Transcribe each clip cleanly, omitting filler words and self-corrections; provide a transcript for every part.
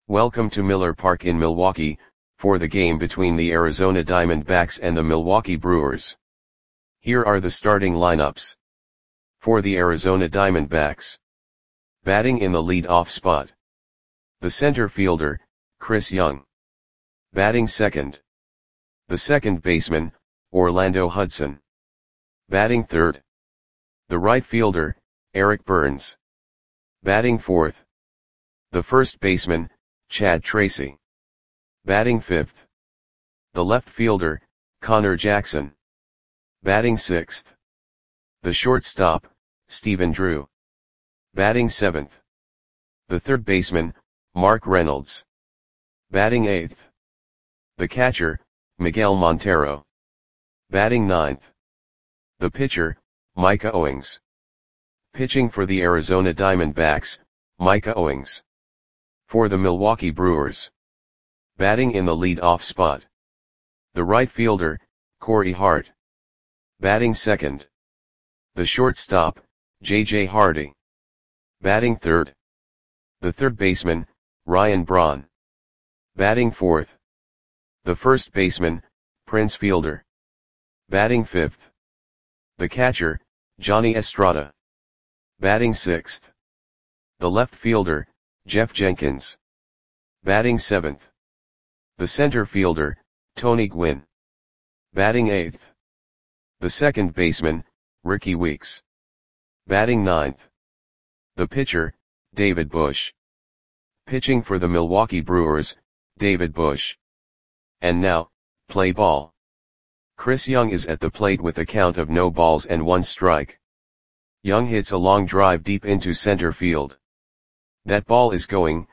Welcome to Miller Park in Milwaukee, for the game between the Arizona Diamondbacks and the Milwaukee Brewers. Here are the starting lineups. For the Arizona Diamondbacks. Batting in the lead-off spot. The center fielder, Chris Young. Batting second. The second baseman, Orlando Hudson. Batting third. The right fielder, Eric Burns. Batting fourth. The first baseman, Chad Tracy. Batting fifth. The left fielder, Connor Jackson. Batting sixth. The shortstop, Stephen Drew. Batting seventh. The third baseman, Mark Reynolds. Batting eighth. The catcher, Miguel Montero. Batting ninth. The pitcher, Micah Owings. Pitching for the Arizona Diamondbacks, Micah Owings. For the Milwaukee Brewers. Batting in the lead-off spot. The right fielder, Corey Hart. Batting second. The shortstop, J.J. Hardy. Batting third. The third baseman, Ryan Braun. Batting fourth. The first baseman, Prince Fielder. Batting fifth. The catcher, Johnny Estrada. Batting sixth. The left fielder, Jeff Jenkins. Batting seventh. The center fielder, Tony Gwynn. Batting eighth. The second baseman, Ricky Weeks. Batting ninth. The pitcher, David Bush. Pitching for the Milwaukee Brewers, David Bush. And now, play ball. Chris Young is at the plate with a count of no balls and one strike. Young hits a long drive deep into center field. That ball is going,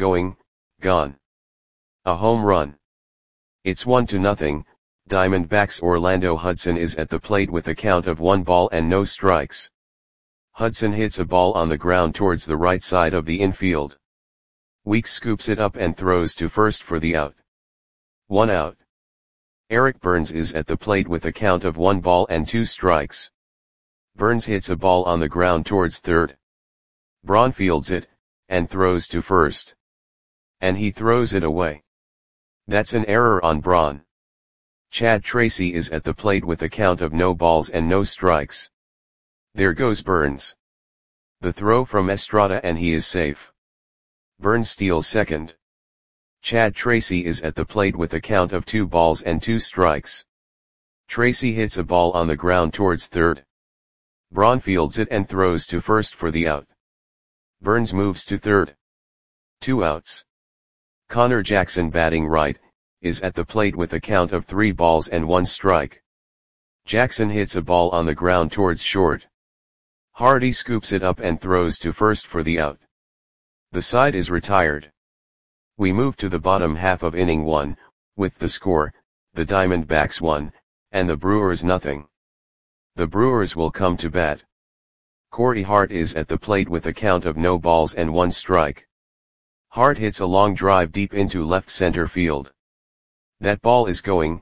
gone. A home run. It's 1-0, Diamondbacks. Orlando Hudson is at the plate with a count of 1 ball and no strikes. Hudson hits a ball on the ground towards the right side of the infield. Weeks scoops it up and throws to first for the out. 1 out. Eric Burns is at the plate with a count of 1 ball and 2 strikes. Burns hits a ball on the ground towards third. Braun fields it, and throws to first. And he throws it away. That's an error on Braun. Chad Tracy is at the plate with a count of no balls and no strikes. There goes Burns. The throw from Estrada and he is safe. Burns steals second. Chad Tracy is at the plate with a count of 2 balls and 2 strikes. Tracy hits a ball on the ground towards third. Braun fields it and throws to first for the out. Burns moves to third. 2 outs. Connor Jackson, batting right, is at the plate with a count of 3 balls and 1 strike. Jackson hits a ball on the ground towards short. Hardy scoops it up and throws to first for the out. The side is retired. We move to the bottom half of inning 1, with the score, the Diamondbacks 1, and the Brewers 0. The Brewers will come to bat. Corey Hart is at the plate with a count of no balls and 1 strike. Hart hits a long drive deep into left center field. That ball is going,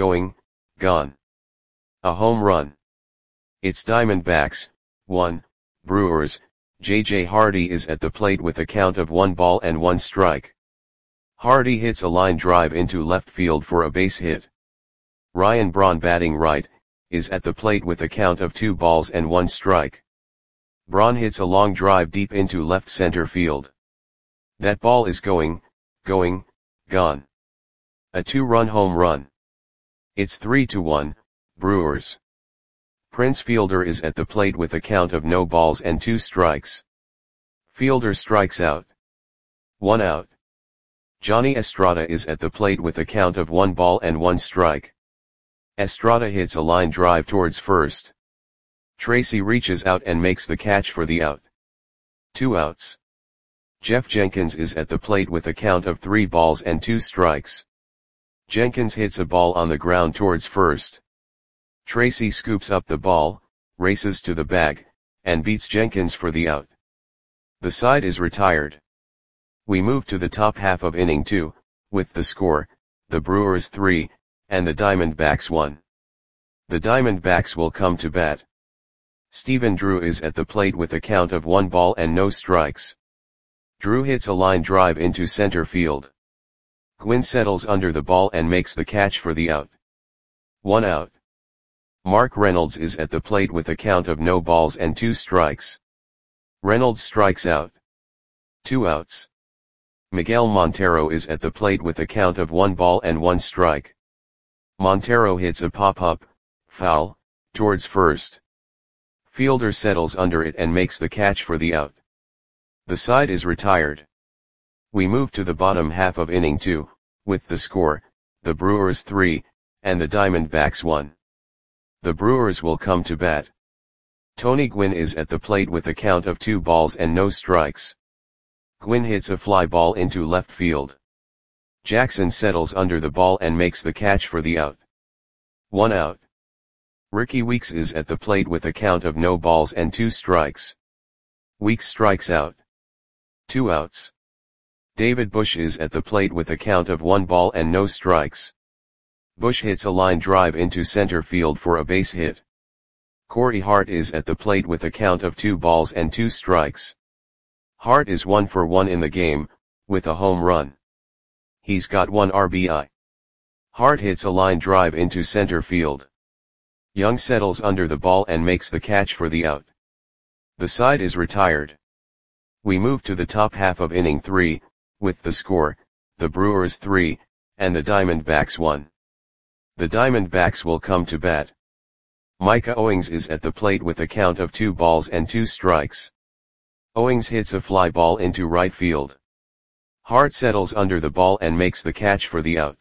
gone. A home run. It's Diamondbacks 1, Brewers. J.J. Hardy is at the plate with a count of 1 ball and 1 strike. Hardy hits a line drive into left field for a base hit. Ryan Braun, batting right, is at the plate with a count of 2 balls and 1 strike. Braun hits a long drive deep into left center field. That ball is going, gone. A 2-run home run. It's 3-1, Brewers. Prince Fielder is at the plate with a count of no balls and 2 strikes. Fielder strikes out. 1 out. Johnny Estrada is at the plate with a count of 1 ball and 1 strike. Estrada hits a line drive towards first. Tracy reaches out and makes the catch for the out. 2 outs. Jeff Jenkins is at the plate with a count of 3 balls and 2 strikes. Jenkins hits a ball on the ground towards first. Tracy scoops up the ball, races to the bag, and beats Jenkins for the out. The side is retired. We move to the top half of inning 2, with the score, the Brewers 3, and the Diamondbacks 1. The Diamondbacks will come to bat. Stephen Drew is at the plate with a count of 1 ball and no strikes. Drew hits a line drive into center field. Gwynn settles under the ball and makes the catch for the out. 1 out. Mark Reynolds is at the plate with a count of no balls and 2 strikes. Reynolds strikes out. 2 outs. Miguel Montero is at the plate with a count of 1 ball and 1 strike. Montero hits a pop-up, foul, towards first. Fielder settles under it and makes the catch for the out. The side is retired. We move to the bottom half of inning 2, with the score, the Brewers 3, and the Diamondbacks 1. The Brewers will come to bat. Tony Gwynn is at the plate with a count of 2 balls and no strikes. Gwynn hits a fly ball into left field. Jackson settles under the ball and makes the catch for the out. 1 out. Ricky Weeks is at the plate with a count of no balls and 2 strikes. Weeks strikes out. 2 outs. David Bush is at the plate with a count of 1 ball and no strikes. Bush hits a line drive into center field for a base hit. Corey Hart is at the plate with a count of 2 balls and 2 strikes. Hart is 1 for 1 in the game, with a home run. He's got 1 RBI. Hart hits a line drive into center field. Young settles under the ball and makes the catch for the out. The side is retired. We move to the top half of inning 3, with the score, the Brewers 3, and the Diamondbacks 1. The Diamondbacks will come to bat. Micah Owings is at the plate with a count of 2 balls and 2 strikes. Owings hits a fly ball into right field. Hart settles under the ball and makes the catch for the out.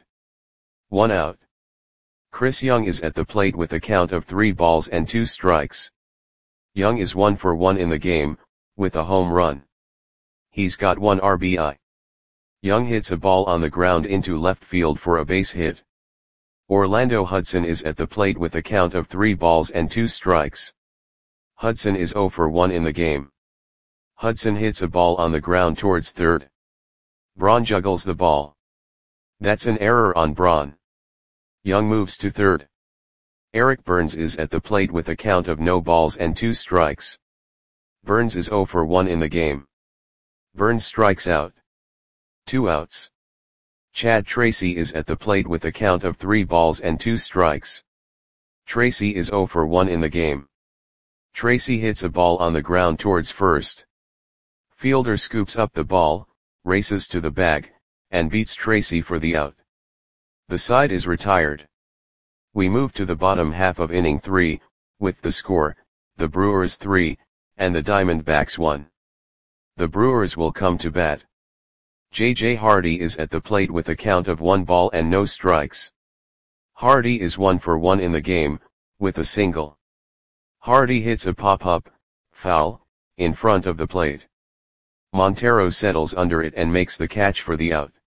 1 out. Chris Young is at the plate with a count of 3 balls and 2 strikes. Young is 1 for 1 in the game, with a home run. He's got 1 RBI. Young hits a ball on the ground into left field for a base hit. Orlando Hudson is at the plate with a count of 3 balls and 2 strikes. Hudson is 0 for 1 in the game. Hudson hits a ball on the ground towards third. Braun juggles the ball. That's an error on Braun. Young moves to third. Eric Burns is at the plate with a count of no balls and 2 strikes. Burns is 0 for 1 in the game. Burns strikes out. 2 outs. Chad Tracy is at the plate with a count of 3 balls and 2 strikes. Tracy is 0 for 1 in the game. Tracy hits a ball on the ground towards first. Fielder scoops up the ball, races to the bag, and beats Tracy for the out. The side is retired. We move to the bottom half of inning 3, with the score, the Brewers 3, and the Diamondbacks 1. The Brewers will come to bat. J.J. Hardy is at the plate with a count of 1 ball and no strikes. Hardy is 1 for 1 in the game, with a single. Hardy hits a pop-up, foul, in front of the plate. Montero settles under it and makes the catch for the out.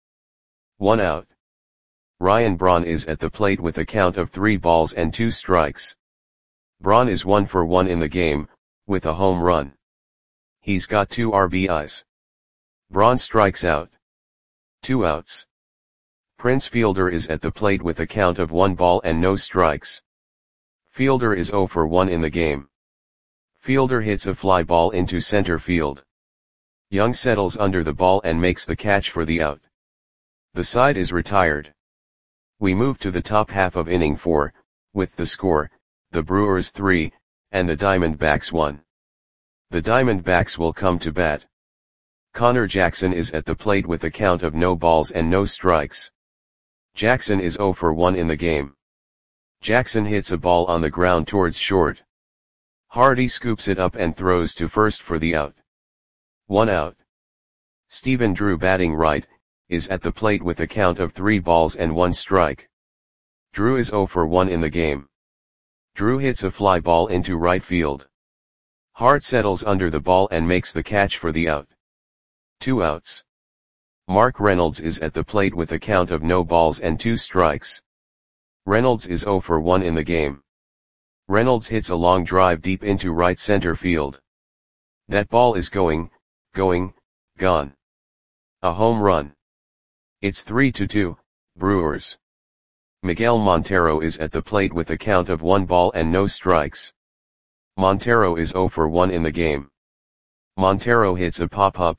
1 out. Ryan Braun is at the plate with a count of 3 balls and 2 strikes. Braun is 1 for 1 in the game, with a home run. He's got 2 RBIs. Braun strikes out. 2 outs. Prince Fielder is at the plate with a count of 1 ball and no strikes. Fielder is 0 for 1 in the game. Fielder hits a fly ball into center field. Young settles under the ball and makes the catch for the out. The side is retired. We move to the top half of inning 4, with the score, the Brewers 3, and the Diamondbacks 1. The Diamondbacks will come to bat. Connor Jackson is at the plate with a count of no balls and no strikes. Jackson is 0 for 1 in the game. Jackson hits a ball on the ground towards short. Hardy scoops it up and throws to first for the out. 1 out. Stephen Drew, batting right, is at the plate with a count of 3 balls and 1 strike. Drew is 0 for 1 in the game. Drew hits a fly ball into right field. Hart settles under the ball and makes the catch for the out. 2 outs. Mark Reynolds is at the plate with a count of no balls and 2 strikes. Reynolds is 0 for 1 in the game. Reynolds hits a long drive deep into right center field. That ball is gone. A home run. It's 3-2, Brewers. Miguel Montero is at the plate with a count of 1 ball and no strikes. Montero is 0 for 1 in the game. Montero hits a pop-up,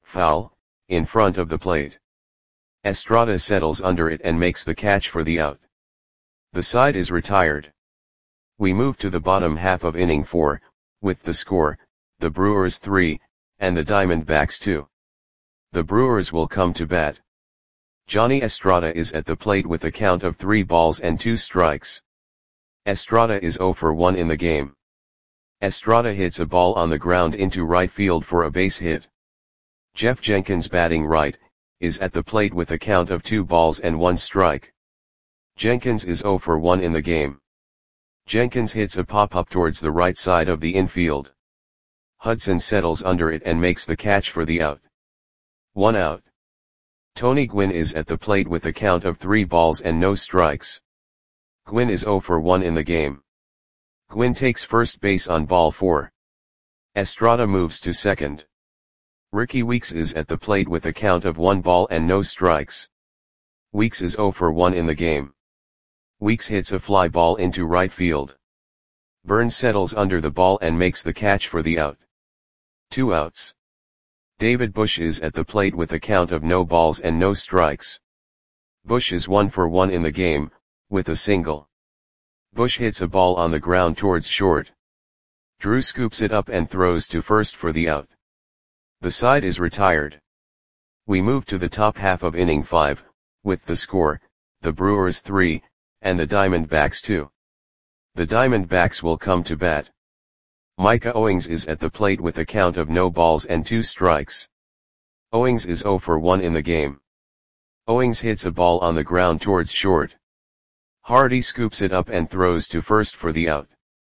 foul, in front of the plate. Estrada settles under it and makes the catch for the out. The side is retired. We move to the bottom half of inning 4, with the score, the Brewers 3, and the Diamondbacks 2. The Brewers will come to bat. Johnny Estrada is at the plate with a count of 3 balls and 2 strikes. Estrada is 0 for 1 in the game. Estrada hits a ball on the ground into right field for a base hit. Jeff Jenkins, batting right, is at the plate with a count of 2 balls and 1 strike. Jenkins is 0 for 1 in the game. Jenkins hits a pop-up towards the right side of the infield. Hudson settles under it and makes the catch for the out. 1 out. Tony Gwynn is at the plate with a count of 3 balls and no strikes. Gwynn is 0 for 1 in the game. Gwynn takes first base on ball 4. Estrada moves to second. Ricky Weeks is at the plate with a count of 1 ball and no strikes. Weeks is 0 for 1 in the game. Weeks hits a fly ball into right field. Burns settles under the ball and makes the catch for the out. 2 outs. David Bush is at the plate with a count of no balls and no strikes. Bush is 1 for 1 in the game, with a single. Bush hits a ball on the ground towards short. Drew scoops it up and throws to first for the out. The side is retired. We move to the top half of inning 5, with the score, the Brewers 3, and the Diamondbacks 2. The Diamondbacks will come to bat. Micah Owings is at the plate with a count of no balls and 2 strikes. Owings is 0 for 1 in the game. Owings hits a ball on the ground towards short. Hardy scoops it up and throws to first for the out.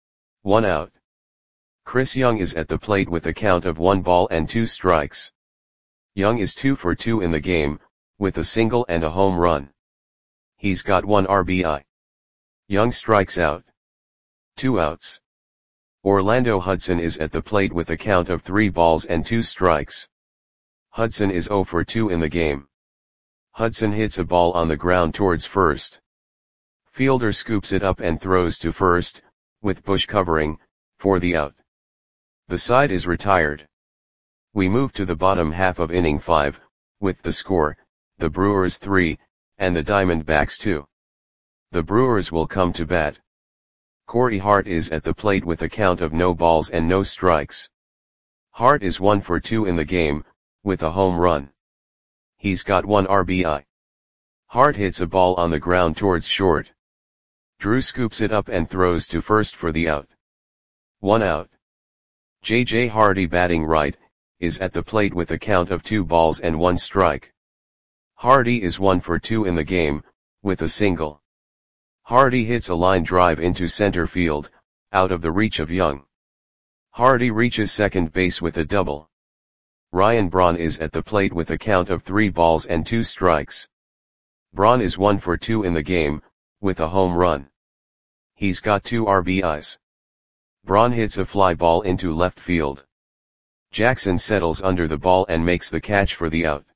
1 out. Chris Young is at the plate with a count of 1 ball and 2 strikes. Young is 2 for 2 in the game, with a single and a home run. He's got 1 RBI. Young strikes out. 2 outs. Orlando Hudson is at the plate with a count of 3 balls and 2 strikes. Hudson is 0 for 2 in the game. Hudson hits a ball on the ground towards first. Fielder scoops it up and throws to first, with Bush covering, for the out. The side is retired. We move to the bottom half of inning 5, with the score, the Brewers 3, and the Diamondbacks 2. The Brewers will come to bat. Corey Hart is at the plate with a count of no balls and no strikes. Hart is 1 for 2 in the game, with a home run. He's got 1 RBI. Hart hits a ball on the ground towards short. Drew scoops it up and throws to first for the out. 1 out. J.J. Hardy, batting right, is at the plate with a count of 2 balls and 1 strike. Hardy is 1 for 2 in the game, with a single. Hardy hits a line drive into center field, out of the reach of Young. Hardy reaches second base with a double. Ryan Braun is at the plate with a count of 3 balls and 2 strikes. Braun is 1 for 2 in the game, with a home run. He's got 2 RBIs. Braun hits a fly ball into left field. Jackson settles under the ball and makes the catch for the out.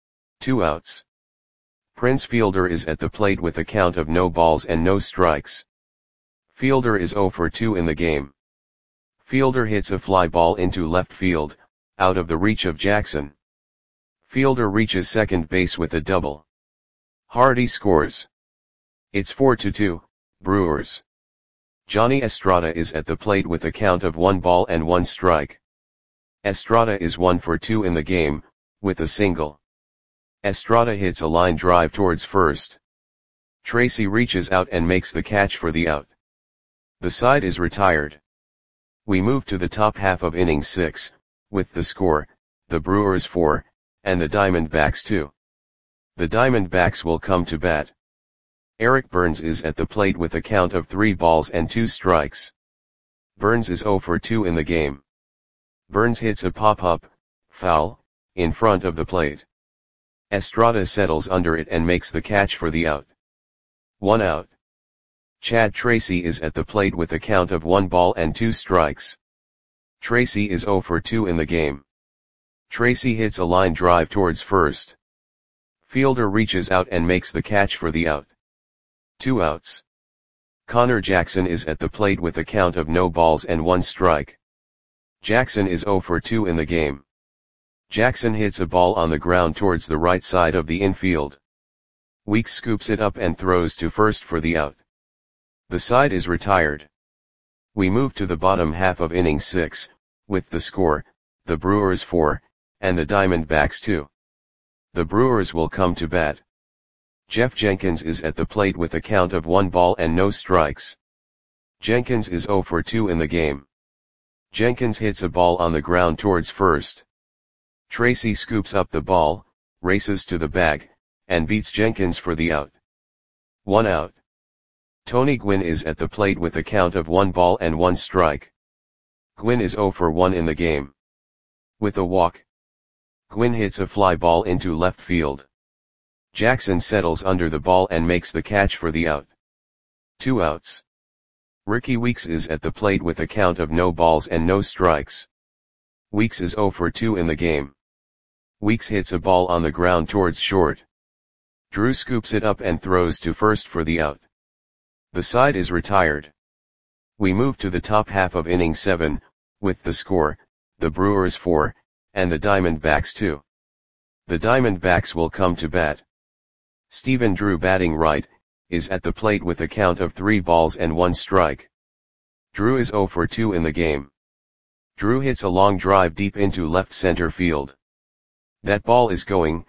2 outs. Prince Fielder is at the plate with a count of no balls and no strikes. Fielder is 0 for 2 in the game. Fielder hits a fly ball into left field, out of the reach of Jackson. Fielder reaches second base with a double. Hardy scores. It's 4-2, Brewers. Johnny Estrada is at the plate with a count of 1 ball and 1 strike. Estrada is 1 for 2 in the game, with a single. Estrada hits a line drive towards first. Tracy reaches out and makes the catch for the out. The side is retired. We move to the top half of inning 6, with the score, the Brewers 4, and the Diamondbacks 2. The Diamondbacks will come to bat. Eric Burns is at the plate with a count of 3 balls and 2 strikes. Burns is 0 for 2 in the game. Burns hits a pop-up, foul, in front of the plate. Estrada settles under it and makes the catch for the out. 1 out. Chad Tracy is at the plate with a count of 1 ball and 2 strikes. Tracy is 0 for 2 in the game. Tracy hits a line drive towards first. Fielder reaches out and makes the catch for the out. 2 outs. Connor Jackson is at the plate with a count of no balls and 1 strike. Jackson is 0 for 2 in the game. Jackson hits a ball on the ground towards the right side of the infield. Weeks scoops it up and throws to first for the out. The side is retired. We move to the bottom half of inning 6, with the score, the Brewers 4, and the Diamondbacks 2. The Brewers will come to bat. Jeff Jenkins is at the plate with a count of 1 ball and no strikes. Jenkins is 0 for 2 in the game. Jenkins hits a ball on the ground towards first. Tracy scoops up the ball, races to the bag, and beats Jenkins for the out. 1 out. Tony Gwynn is at the plate with a count of 1 ball and 1 strike. Gwynn is 0 for 1 in the game. With a walk, Gwynn hits a fly ball into left field. Jackson settles under the ball and makes the catch for the out. 2 outs. Ricky Weeks is at the plate with a count of no balls and no strikes. Weeks is 0 for 2 in the game. Weeks hits a ball on the ground towards short. Drew scoops it up and throws to first for the out. The side is retired. We move to the top half of inning 7, with the score, the Brewers 4, and the Diamondbacks 2. The Diamondbacks will come to bat. Stephen Drew, batting right, is at the plate with a count of 3 balls and 1 strike. Drew is 0 for 2 in the game. Drew hits a long drive deep into left center field. That ball is gone.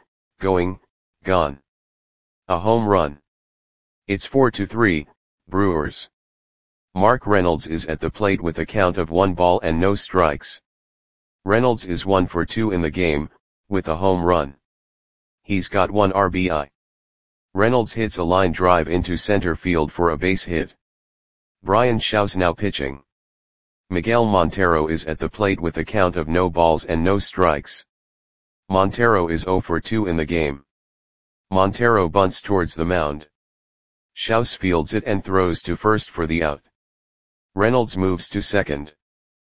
A home run. It's 4-3, Brewers. Mark Reynolds is at the plate with a count of 1 ball and no strikes. Reynolds is 1 for 2 in the game, with a home run. He's got 1 RBI. Reynolds hits a line drive into center field for a base hit. Brian Shaw's now pitching. Miguel Montero is at the plate with a count of no balls and no strikes. Montero is 0 for 2 in the game. Montero bunts towards the mound. Shaw fields it and throws to first for the out. Reynolds moves to second.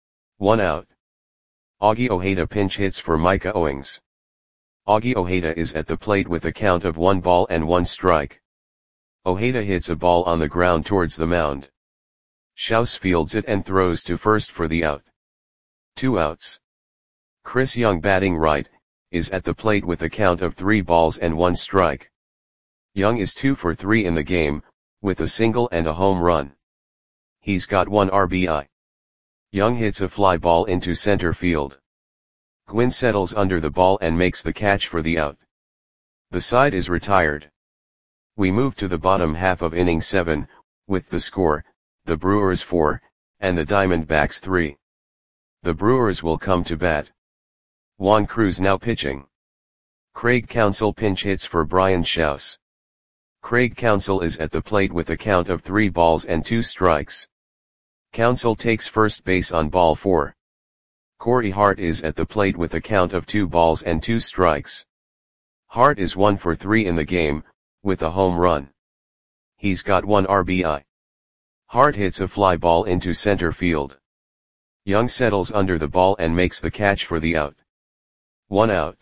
1 out. Augie Ojeda pinch hits for Micah Owings. Augie Ojeda is at the plate with a count of 1 ball and 1 strike. Ojeda hits a ball on the ground towards the mound. Shaw fields it and throws to first for the out. 2 outs. Chris Young, batting right, is at the plate with a count of 3 balls and 1 strike. Young is 2 for 3 in the game, with a single and a home run. He's got 1 RBI. Young hits a fly ball into center field. Gwynn settles under the ball and makes the catch for the out. The side is retired. We move to the bottom half of inning 7, with the score, the Brewers 4, and the Diamondbacks 3. The Brewers will come to bat. Juan Cruz now pitching. Craig Counsell pinch hits for Brian Shaw. Craig Counsell is at the plate with a count of 3 balls and 2 strikes. Counsell takes first base on ball 4. Corey Hart is at the plate with a count of 2 balls and 2 strikes. Hart is 1 for 3 in the game, with a home run. He's got 1 RBI. Hart hits a fly ball into center field. Young settles under the ball and makes the catch for the out. 1 out.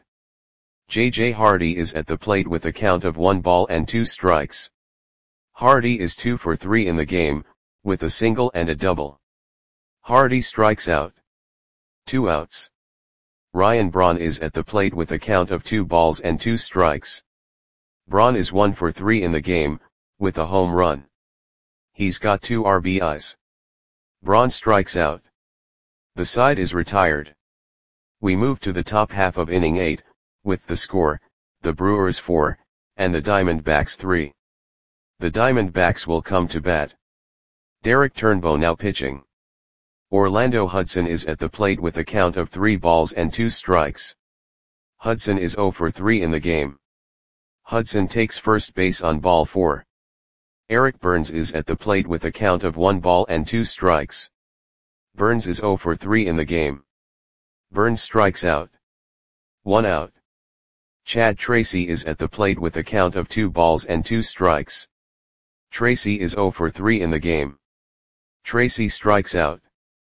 J.J. Hardy is at the plate with a count of 1 ball and 2 strikes. Hardy is 2 for 3 in the game, with a single and a double. Hardy strikes out. 2 outs. Ryan Braun is at the plate with a count of 2 balls and 2 strikes. Braun is 1 for 3 in the game, with a home run. He's got 2 RBIs. Braun strikes out. The side is retired. We move to the top half of inning 8, with the score, the Brewers 4, and the Diamondbacks 3. The Diamondbacks will come to bat. Derek Turnbow now pitching. Orlando Hudson is at the plate with a count of 3 balls and 2 strikes. Hudson is 0 for 3 in the game. Hudson takes first base on ball 4. Eric Burns is at the plate with a count of 1 ball and 2 strikes. Burns is 0 for 3 in the game. Burns strikes out. 1 out. Chad Tracy is at the plate with a count of 2 balls and 2 strikes. Tracy is 0 for 3 in the game. Tracy strikes out.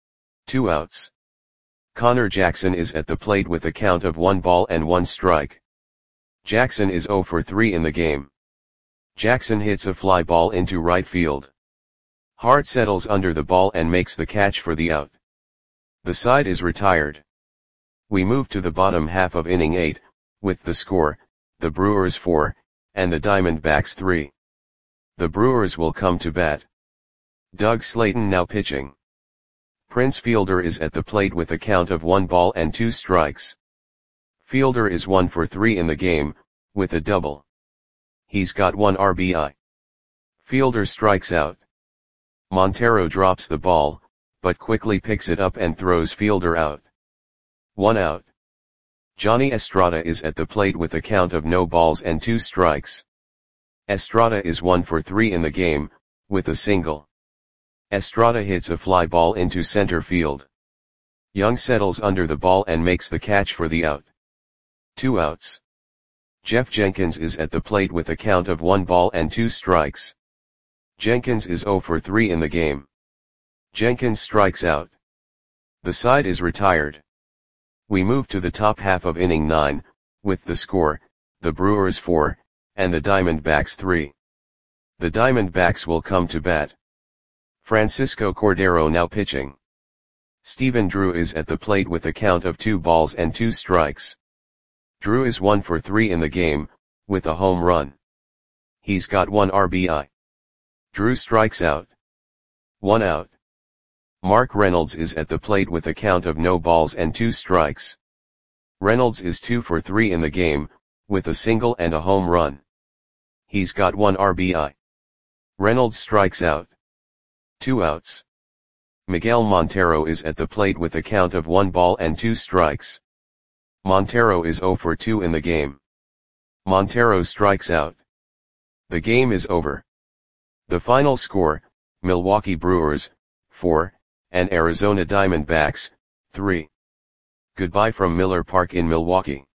2 outs. Connor Jackson is at the plate with a count of 1 ball and 1 strike. Jackson is 0 for 3 in the game. Jackson hits a fly ball into right field. Hart settles under the ball and makes the catch for the out. The side is retired. We move to the bottom half of inning 8, with the score, the Brewers 4, and the Diamondbacks 3. The Brewers will come to bat. Doug Slayton now pitching. Prince Fielder is at the plate with a count of 1 ball and 2 strikes. Fielder is 1 for 3 in the game, with a double. He's got 1 RBI. Fielder strikes out. Montero drops the ball, but quickly picks it up and throws Fielder out. 1 out. Johnny Estrada is at the plate with a count of no balls and 2 strikes. Estrada is 1 for 3 in the game, with a single. Estrada hits a fly ball into center field. Young settles under the ball and makes the catch for the out. 2 outs. Jeff Jenkins is at the plate with a count of 1 ball and 2 strikes. Jenkins is 0 for 3 in the game. Jenkins strikes out. The side is retired. We move to the top half of inning 9, with the score, the Brewers 4, and the Diamondbacks 3. The Diamondbacks will come to bat. Francisco Cordero now pitching. Stephen Drew is at the plate with a count of 2 balls and 2 strikes. Drew is 1 for 3 in the game, with a home run. He's got 1 RBI. Drew strikes out. 1 out. Mark Reynolds is at the plate with a count of no balls and 2 strikes. Reynolds is 2 for 3 in the game, with a single and a home run. He's got 1 RBI. Reynolds strikes out. 2 outs. Miguel Montero is at the plate with a count of 1 ball and 2 strikes. Montero is 0 for 2 in the game. Montero strikes out. The game is over. The final score, Milwaukee Brewers, 4, and Arizona Diamondbacks, 3. Goodbye from Miller Park in Milwaukee.